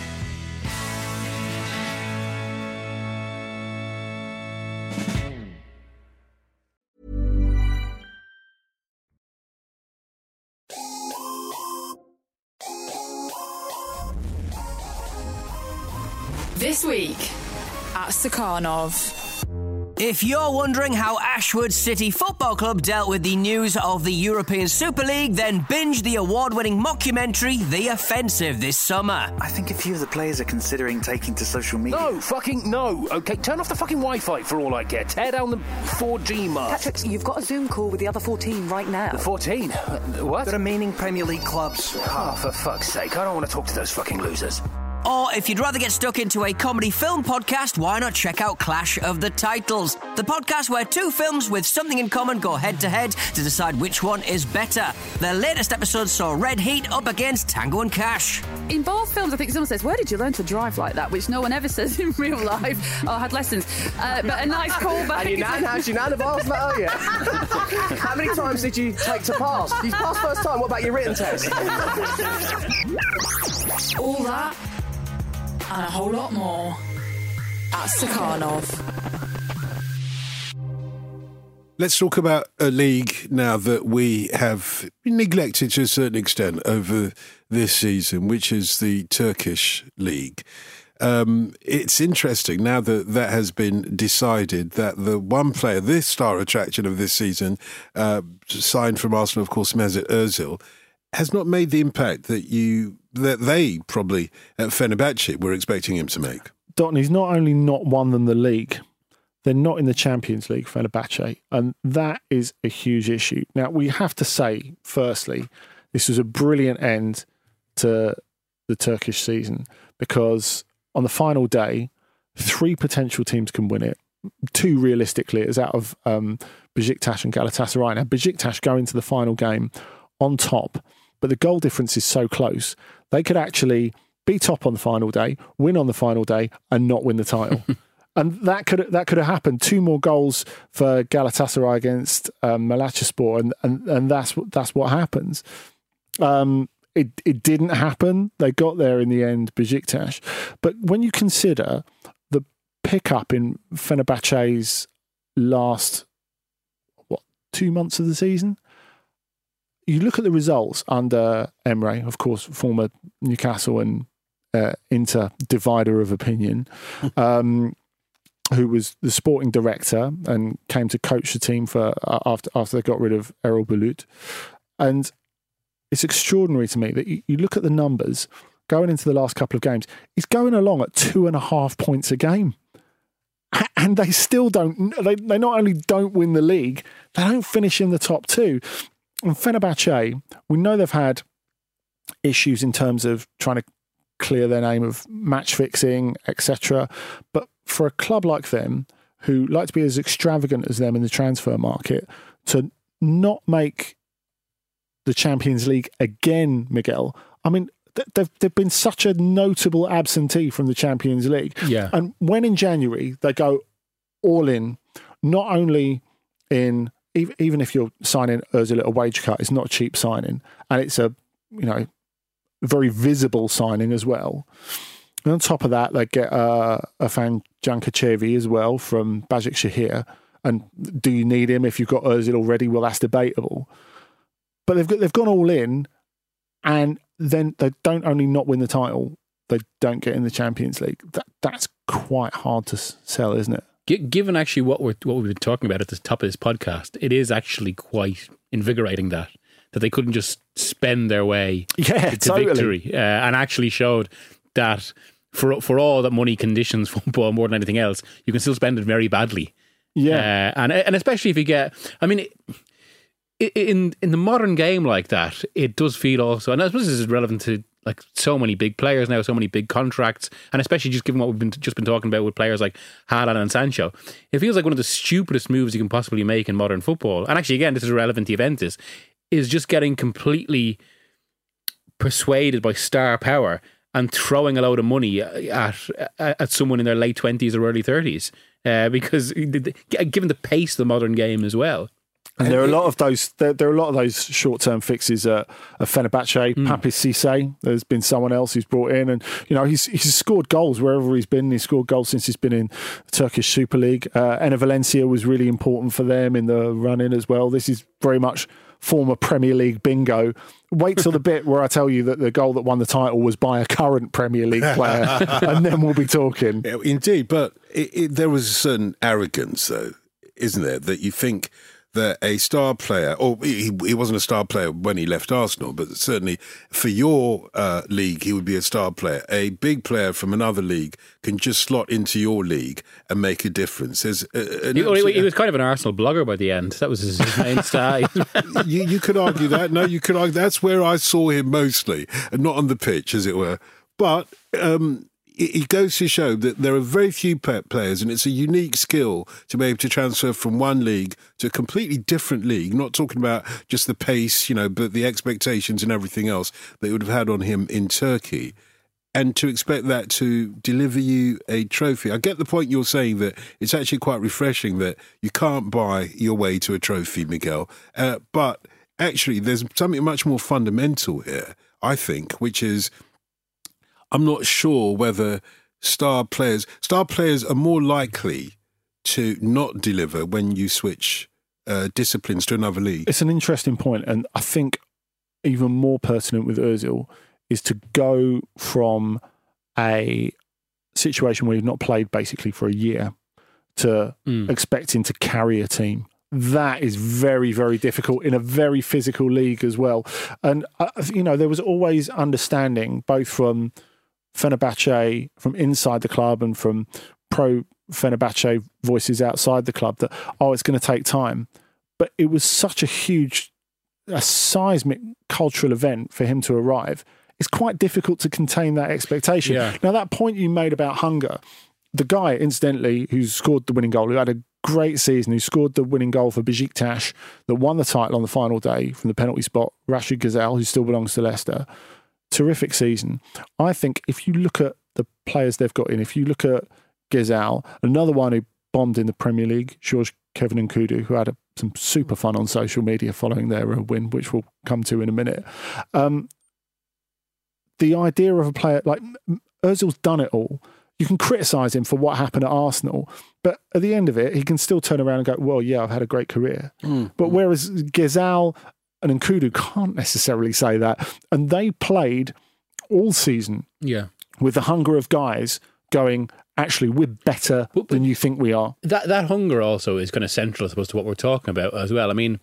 This week at Stakhanov. If you're wondering how Ashwood City Football Club dealt with the news of the European Super League, then binge the award-winning mockumentary The Offensive this summer. I think a few of the players are considering taking to social media. No, fucking no. Okay, turn off the fucking Wi-Fi for all I care. Tear down the four G mast. Patrick, you've got a Zoom call with the other fourteen right now. The fourteen? What? The remaining Premier League clubs. Oh, for fuck's sake, I don't want to talk to those fucking losers. Or if you'd rather get stuck into a comedy film podcast, why not check out Clash of the Titles, the podcast where two films with something in common go head-to-head to decide which one is better. Their latest episode saw Red Heat up against Tango and Cash. In both films, I think someone says, where did you learn to drive like that? Which no one ever says in real life. Oh, I had lessons. Uh, but a nice callback. And your nan, how's your nan of ours, mate, are you? How many times did you take to pass? You passed first time, what about your written test? All that and a whole lot more at Stakhanov. Let's talk about a league now that we have neglected to a certain extent over this season, which is the Turkish league. Um, it's interesting now that that has been decided that the one player, this star attraction of this season, uh, signed from Arsenal, of course, Mesut Ozil, has not made the impact that you that they probably at Fenerbahce were expecting him to make. Don, he's not only not won them the league, they're not in the Champions League, Fenerbahce, and that is a huge issue. Now, we have to say, firstly, this was a brilliant end to the Turkish season because on the final day, three potential teams can win it. Two realistically is out of um, Besiktas and Galatasaray. Now, Besiktas go into the final game on top, but the goal difference is so close, they could actually be top on the final day, win on the final day, and not win the title. And that could that could have happened. Two more goals for Galatasaray against um, Malatyaspor, and, and and that's what that's what happens. Um, it it didn't happen. They got there in the end, Besiktas. But when you consider the pickup in Fenerbahce's last what two months of the season, you look at the results under Emre, of course, former Newcastle and uh, Inter divider of opinion, um, who was the sporting director and came to coach the team for uh, after after they got rid of Erol Bulut. And it's extraordinary to me that you, you look at the numbers going into the last couple of games. He's going along at two and a half points a game. And they still don't, they, they not only don't win the league, they don't finish in the top two. And Fenerbahce, we know they've had issues in terms of trying to clear their name of match fixing, et cetera. But for a club like them, who like to be as extravagant as them in the transfer market, to not make the Champions League again, Miguel, I mean, they've, they've been such a notable absentee from the Champions League. Yeah. And when in January they go all in, not only in... Even if you're signing Ozil at a wage cut, it's not a cheap signing, and it's a you know very visible signing as well. And on top of that, they get uh, Afan Jankachevi as well from Bajik Shahir. And do you need him if you've got Ozil already? Well, that's debatable. But they've got, they've gone all in, and then they don't only not win the title, they don't get in the Champions League. That that's quite hard to sell, isn't it? Given actually what we're what we've been talking about at the top of this podcast, it is actually quite invigorating that that they couldn't just spend their way yeah, to, to totally. victory, uh, and actually showed that for for all that money conditions football more than anything else, you can still spend it very badly. Yeah. Uh, and and especially if you get, I mean, it, in in the modern game like that, it does feel also, and I suppose this is relevant to like so many big players now, so many big contracts, and especially just given what we've been just been talking about with players like Haaland and Sancho, it feels like one of the stupidest moves you can possibly make in modern football. And actually, again, this is relevant to Juventus, is just getting completely persuaded by star power and throwing a load of money at at someone in their late twenties or early thirties, uh, because given the pace of the modern game as well. And there are a lot of those. There, there are a lot of those short-term fixes at, at Fenerbahce. Mm. Papis Cisse, there's been someone else who's brought in, and you know he's he's scored goals wherever he's been. He's scored goals since he's been in the Turkish Super League. Uh, Enner Valencia was really important for them in the run-in as well. This is very much former Premier League bingo. Wait till the bit where I tell you that the goal that won the title was by a current Premier League player, and then we'll be talking. Yeah, indeed, but it, it, there was a certain arrogance, though, isn't there, that you think that a star player, or he, he wasn't a star player when he left Arsenal, but certainly for your uh, league, he would be a star player. A big player from another league can just slot into your league and make a difference. There's a, he, absolute, he was kind of an Arsenal blogger by the end. That was his, his main style. you, you could argue that. No, you could argue that's where I saw him mostly, and not on the pitch, as it were. But um, it goes to show that there are very few players, and it's a unique skill to be able to transfer from one league to a completely different league, not talking about just the pace, you know, but the expectations and everything else that would have had on him in Turkey. And to expect that to deliver you a trophy. I get the point you're saying, that it's actually quite refreshing that you can't buy your way to a trophy, Miguel. Uh, but actually, there's something much more fundamental here, I think, which is, I'm not sure whether star players star players are more likely to not deliver when you switch uh, disciplines to another league. It's an interesting point, and I think even more pertinent with Ozil is to go from a situation where you've not played basically for a year to mm. expecting to carry a team. That is very, very difficult in a very physical league as well. And, uh, you know, there was always understanding both from Fenerbahce, from inside the club, and from pro Fenerbahce voices outside the club that, oh, it's going to take time. But it was such a huge, a seismic cultural event for him to arrive. It's quite difficult to contain that expectation. Yeah. Now, that point you made about hunger, the guy, incidentally, who scored the winning goal, who had a great season, who scored the winning goal for Besiktas, that won the title on the final day from the penalty spot, Rashid Ghezzal, who still belongs to Leicester. Terrific season. I think if you look at the players they've got in, if you look at Ghezzal, another one who bombed in the Premier League, George Kevin Nkudu, who had a, some super fun on social media following their uh, win, which we'll come to in a minute. Um, the idea of a player like Ozil's done it all. You can criticise him for what happened at Arsenal, but at the end of it, he can still turn around and go, well, yeah, I've had a great career. Mm. But whereas Ghezzal and Nkudu can't necessarily say that. And they played all season yeah. with the hunger of guys going, actually, we're better but, but than you think we are. That that hunger also is kind of central, I suppose, to what we're talking about as well. I mean,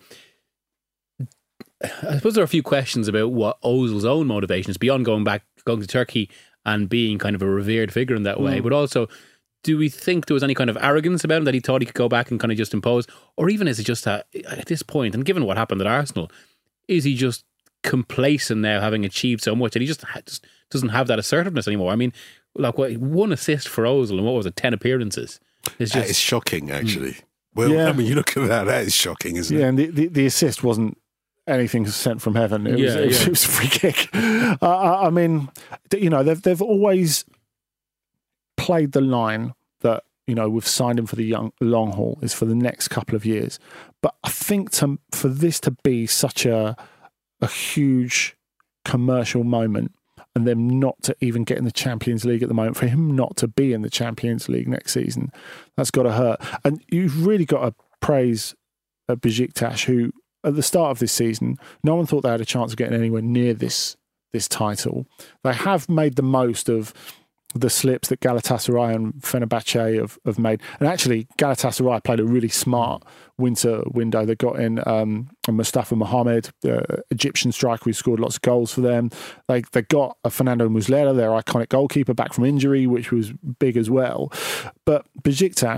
I suppose there are a few questions about what Ozil's own motivations, beyond going back, going to Turkey and being kind of a revered figure in that way. Mm. But also, do we think there was any kind of arrogance about him, that he thought he could go back and kind of just impose? Or even is it just that, at this point, and given what happened at Arsenal, is he just complacent now, having achieved so much, and he just, just doesn't have that assertiveness anymore? I mean, like what, one assist for Ozil and what was it, ten appearances? It's just, that is shocking, actually. Mm. Well, yeah. I mean, you look at that, that is shocking, isn't yeah, it? Yeah, and the, the, the assist wasn't anything sent from heaven. It, yeah, was, it, yeah. it was a free kick. uh, I, I mean, you know, they've they've always played the line that, you know, we've signed him for the young long haul, is for the next couple of years. But I think to, for this to be such a a huge commercial moment, and them not to even get in the Champions League at the moment, for him not to be in the Champions League next season, that's got to hurt. And you've really got to praise uh, Besiktas, who at the start of this season, no one thought they had a chance of getting anywhere near this this title. They have made the most of the slips that Galatasaray and Fenerbahce have, have made. And actually, Galatasaray played a really smart winter window. They got in um, Mustafa Mohamed, the Egyptian striker who scored lots of goals for them. They they got a Fernando Muslera, their iconic goalkeeper, back from injury, which was big as well. But Besiktas,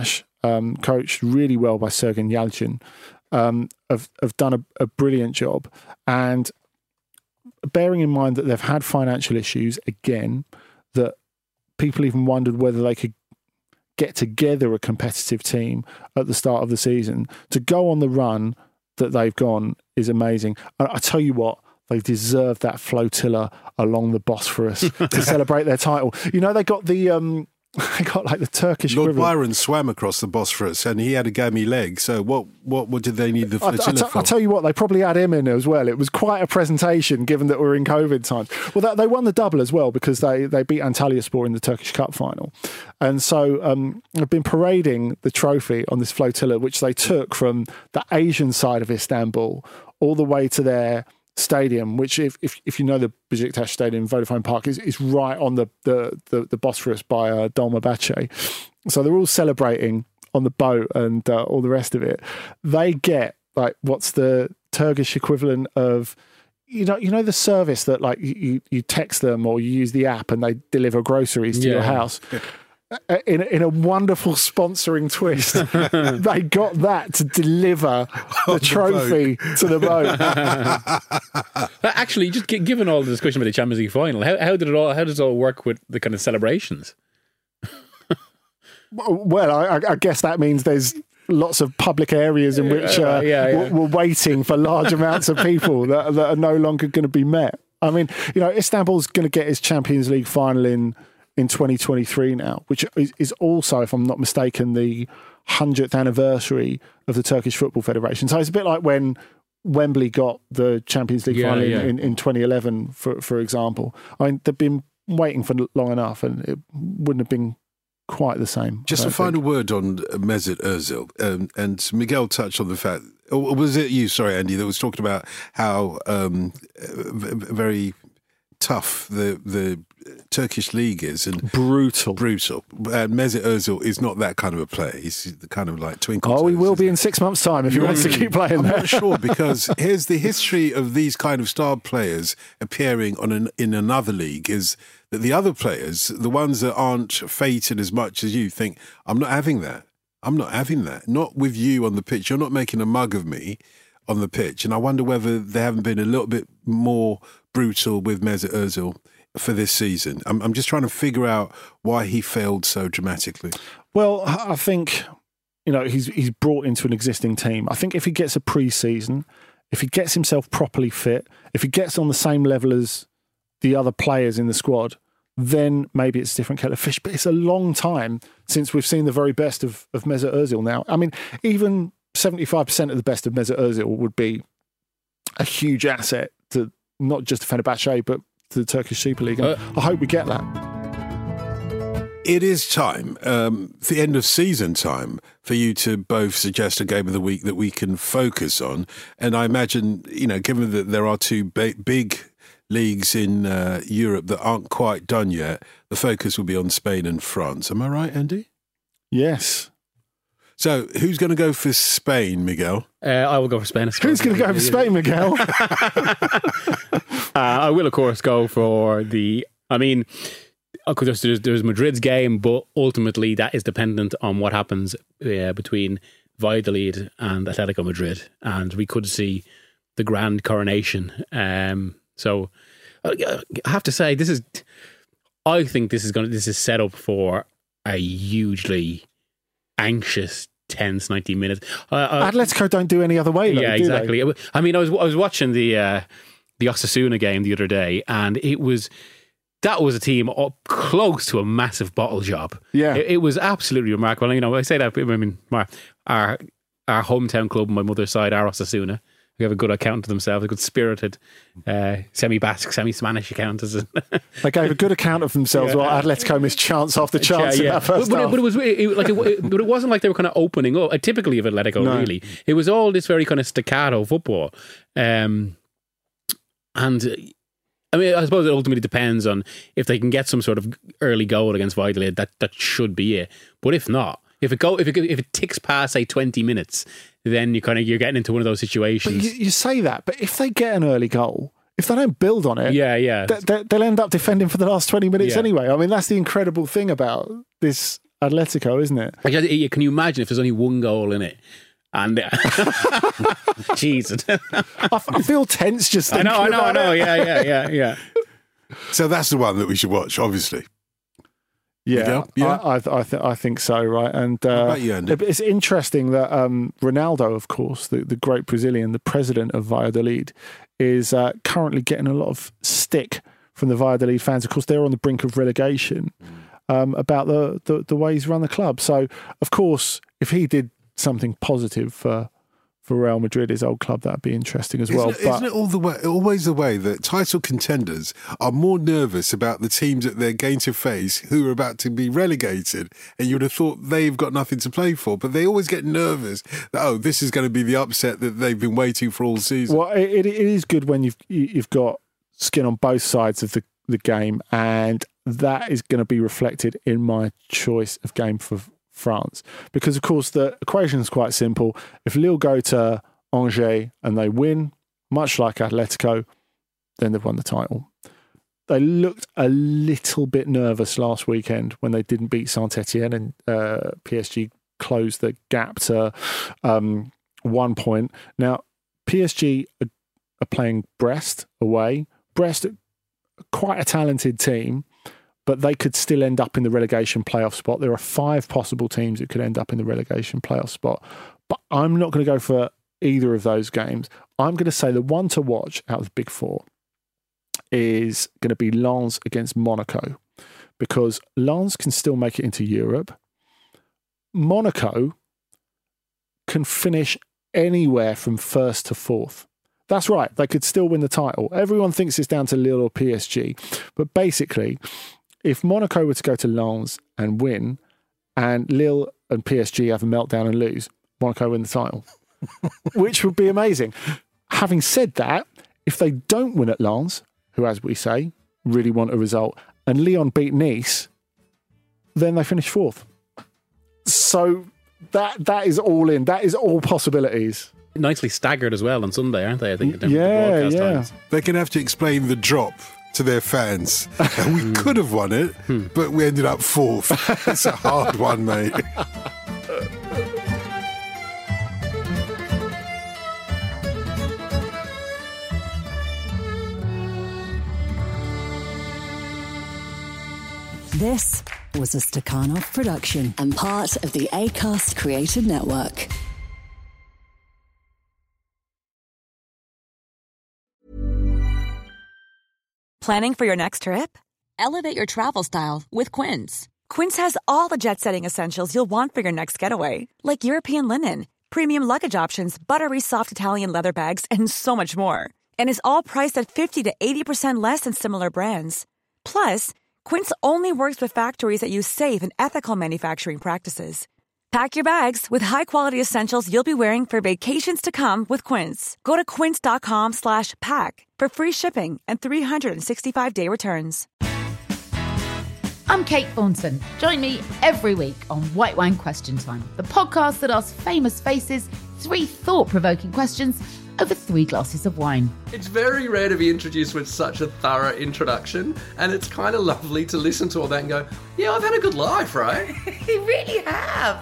um, coached really well by Sergen Yalchin, um, have, have done a, a brilliant job. And bearing in mind that they've had financial issues again, that people even wondered whether they could get together a competitive team at the start of the season, to go on the run that they've gone is amazing. I, I tell you what, they deserve that flotilla along the Bosphorus to celebrate their title. You know, they got the... Um, I got like the Turkish Lord equivalent. Byron swam across the Bosphorus and he had a gammy leg. So what what, what did they need the flotilla I, I t- for? I'll tell you what, they probably had him in as well. It was quite a presentation given that we're in COVID times. Well, that, they won the double as well because they, they beat Antalyaspor in the Turkish Cup final. And so um, they've been parading the trophy on this flotilla, which they took from the Asian side of Istanbul all the way to their stadium, which if, if if you know the Besiktas Stadium, Vodafone Park, is, is right on the, the, the, the Bosphorus by uh, Dolmabahce. So they're all celebrating on the boat and uh, all the rest of it. They get like what's the Turkish equivalent of, you know, you know the service that like you, you text them or you use the app and they deliver groceries to Yeah. your house. In, in a wonderful sponsoring twist, they got that to deliver the trophy to the boat. Actually, just gi- given all the discussion about the Champions League final, how, how did it all? How does it all work with the kind of celebrations? Well, I, I guess that means there's lots of public areas in which uh, Yeah, yeah, yeah. We're, we're waiting for large amounts of people that, that are no longer going to be met. I mean, you know, Istanbul's going to get its Champions League final in. in twenty twenty-three now, which is, is also, if I'm not mistaken, the hundredth anniversary of the Turkish Football Federation. So it's a bit like when Wembley got the Champions League Yeah, final yeah. in, in twenty eleven, for for example. I mean, they've been waiting for long enough and it wouldn't have been quite the same. Just I a don't final think. word on Mesut Ozil. Um, and Miguel touched on the fact, or was it you, sorry, Andy, that was talking about how um, v- very tough the the Turkish league is and brutal, brutal. And Mesut Ozil is not that kind of a player. He's the kind of like twinkle. Oh, he will be in six months' time if he wants to keep playing I'm there. not sure because here's the history of these kind of star players appearing on an, in another league is that the other players, the ones that aren't fated as much as you, think, I'm not having that. I'm not having that. Not with you on the pitch. You're not making a mug of me on the pitch. And I wonder whether they haven't been a little bit more brutal with Mesut Ozil for this season. I'm, I'm just trying to figure out why he failed so dramatically. Well, I think, you know, he's he's brought into an existing team. I think if he gets a pre-season, if he gets himself properly fit, if he gets on the same level as the other players in the squad, then maybe it's a different kettle of fish. But it's a long time since we've seen the very best of, of Mesut Ozil now. I mean, even seventy-five percent of the best of Mesut Ozil would be a huge asset to not just Fenerbahce, but to the Turkish Super League. And I hope we get that. It is time, um, the end of season time, for you to both suggest a game of the week that we can focus on. And I imagine, you know, given that there are two ba- big leagues in uh, Europe that aren't quite done yet, the focus will be on Spain and France. Am I right, Andy? Yes. So who's going to go for Spain, Miguel? Uh, I will go for Spain. Who's going to go for Spain, Miguel? uh, I will, of course, go for the. I mean, of course, there's, there's Madrid's game, but ultimately that is dependent on what happens uh, between Valladolid and Atletico Madrid, and we could see the grand coronation. Um, so I have to say, this is. I think this is going. This is set up for a hugely anxious, tense ninety minutes. Uh, uh, Atletico don't do any other way, though, yeah, do exactly. they? I mean, I was I was watching the uh, the Osasuna game the other day, and it was that was a team up close to a massive bottle job. Yeah, it, it was absolutely remarkable. You know, I say that. I mean, our our, our hometown club on my mother's side are Osasuna. They have a good account to themselves, a good spirited, uh, semi-Basque, semi-Spanish account. They gave a good account of themselves Yeah. while Atletico missed chance after chance yeah, in yeah. that first but, but, half. it, but it was it, it- like it, it- but it wasn't like they were kind of opening up. Uh, typically of Atletico, No. really, it was all this very kind of staccato football. Um, and uh, I mean, I suppose it ultimately depends on if they can get some sort of early goal against Valladolid. That that should be it. But if not, if it go if it if it ticks past say twenty minutes, then you kind of you're getting into one of those But situations. you, you say that, but if they get an early goal, if they don't build on it, yeah, yeah, they, they, they'll end up defending for the last twenty minutes Yeah. anyway. I mean, that's the incredible thing about this Atletico, isn't it? Like, yeah, can you imagine if there's only one goal in it? And Jesus, I feel tense just I thinking know, I know, I about know. it. Yeah, yeah, yeah, yeah. So that's the one that we should watch, obviously. Yeah, Miguel? Yeah? I, I, I, th- I think so, right? And uh, about you, Andy? it's interesting that um, Ronaldo, of course, the, the great Brazilian, the president of Valladolid, is uh, currently getting a lot of stick from the Valladolid fans. Of course, they're on the brink of relegation um, about the, the, the way he's run the club. So, of course, if he did something positive for for Real Madrid, his old club, that'd be interesting as well. Isn't it, but isn't it all the way, always the way that title contenders are more nervous about the teams that they're going to face who are about to be relegated, and you would have thought they've got nothing to play for, but they always get nervous that, oh, this is going to be the upset that they've been waiting for all season. Well, it, it is good when you've you've got skin on both sides of the, the game, and that is going to be reflected in my choice of game for France, because of course the equation is quite simple. If Lille go to Angers and they win, much like Atletico, then they've won the title. They looked a little bit nervous last weekend when they didn't beat Saint-Etienne, and uh, P S G closed the gap to um, one point. Now, P S G are, are playing Brest away. Brest, quite a talented team, but they could still end up in the relegation playoff spot. There are five possible teams that could end up in the relegation playoff spot. But I'm not going to go for either of those games. I'm going to say the one to watch out of the big four is going to be Lens against Monaco, because Lens can still make it into Europe. Monaco can finish anywhere from first to fourth. That's right, they could still win the title. Everyone thinks it's down to Lille or P S G, but basically, if Monaco were to go to Lens and win, and Lille and P S G have a meltdown and lose, Monaco win the title, which would be amazing. Having said that, if they don't win at Lens, who, as we say, really want a result, and Lyon beat Nice, then they finish fourth. So that that is all in. That is all possibilities. Nicely staggered as well on Sunday, aren't they? I think. In terms Yeah, of the broadcast yeah. times. They're going to have to explain the drop to their fans. And we could have won it, but we ended up fourth. It's a hard one, mate. This was a Stakhanov production and part of the Acast Creator Network. Planning for your next trip? Elevate your travel style with Quince. Quince has all the jet-setting essentials you'll want for your next getaway, like European linen, premium luggage options, buttery soft Italian leather bags, and so much more. And is all priced at fifty to eighty percent less than similar brands. Plus, Quince only works with factories that use safe and ethical manufacturing practices. Pack your bags with high-quality essentials you'll be wearing for vacations to come with Quince. Go to quince.com slash pack for free shipping and three sixty-five day returns. I'm Kate Thornton. Join me every week on White Wine Question Time, the podcast that asks famous faces three thought-provoking questions over three glasses of wine. It's very rare to be introduced with such a thorough introduction, and it's kind of lovely to listen to all that and go, yeah, I've had a good life, right? You really have.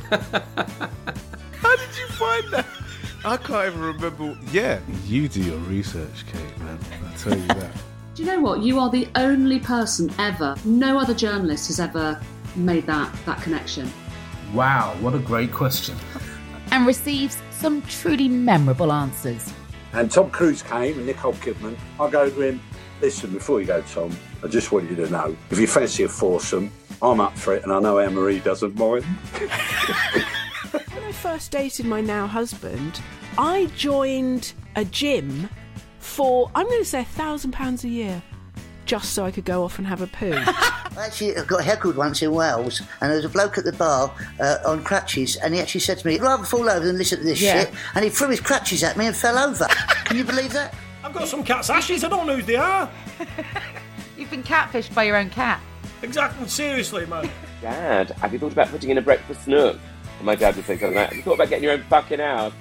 How did you find that? I can't even remember. Yeah, you do your research, Kate, man. I tell you that. Do you know what? You are the only person ever, no other journalist has ever made that, that connection. Wow, what a great question. And receives some truly memorable answers. And Tom Cruise came and Nicole Kidman. I go to him, listen, before you go, Tom, I just want you to know, if you fancy a foursome, I'm up for it, and I know Anne-Marie doesn't mind. When I first dated my now husband, I joined a gym for, I'm going to say, a thousand pounds a year, just so I could go off and have a poo. I actually got heckled once in Wales, and there was a bloke at the bar uh, on crutches, and he actually said to me, I'd rather fall over than listen to this Yeah. shit, and he threw his crutches at me and fell over. Can you believe that? I've got some cat's ashes, I don't know who they are. You've been catfished by your own cat. Exactly, seriously, man. Dad, have you thought about putting in a breakfast nook? And my dad would say something like that. Have you thought about getting your own fucking house?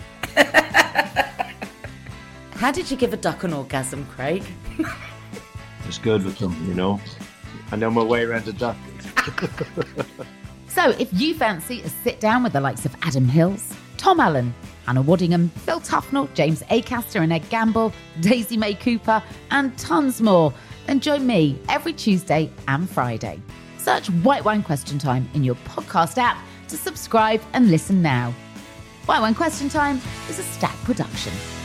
How did you give a duck an orgasm, Craig? It's good with them, you know. I know my way around a duck. So if you fancy a sit down with the likes of Adam Hills, Tom Allen, Hannah Waddingham, Phil Tufnell, James Acaster and Ed Gamble, Daisy May Cooper, and tons more, then join me every Tuesday and Friday. Search White Wine Question Time in your podcast app to subscribe and listen now. White Wine Question Time is a Stack production.